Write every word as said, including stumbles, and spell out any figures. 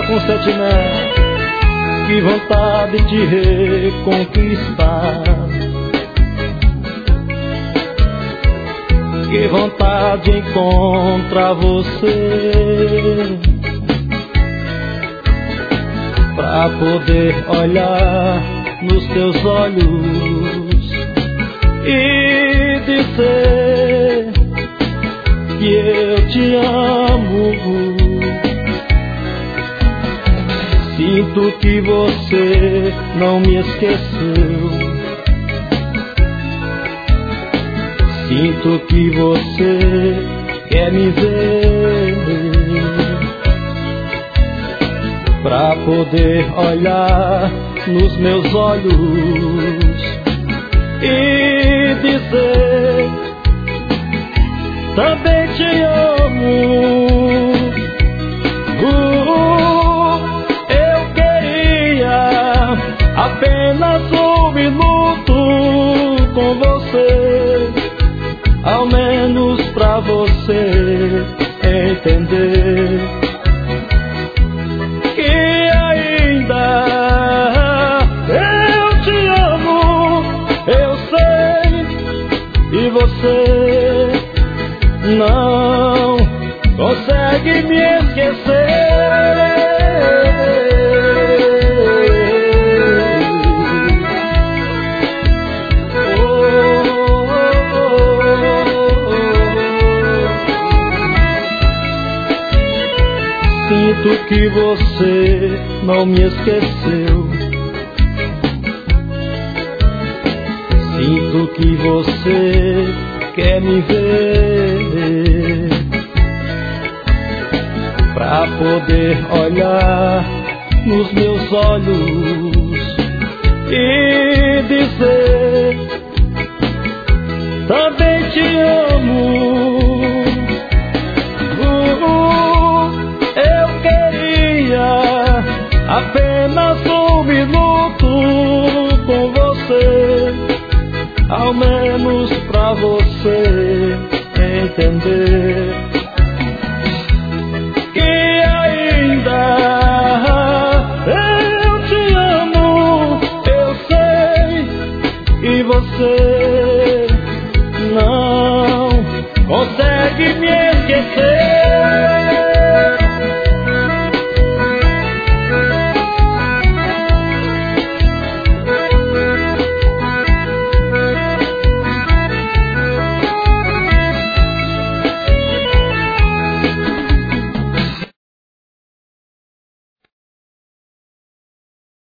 um sentimento, que vontade de reconquistar, que vontade de encontrar você, pra poder olhar nos teus olhos e dizer que eu te amo. Sinto que você não me esqueceu, sinto que você quer me ver, pra poder olhar nos meus olhos e dizer: também te amo. Uh, eu queria apenas um minuto com você, ao menos pra você entender que ainda eu te amo, eu sei, e você não consegue me esquecer. Sinto que você não me esqueceu, sinto que você quer me ver, pra poder olhar nos meus olhos e dizer: também te amo.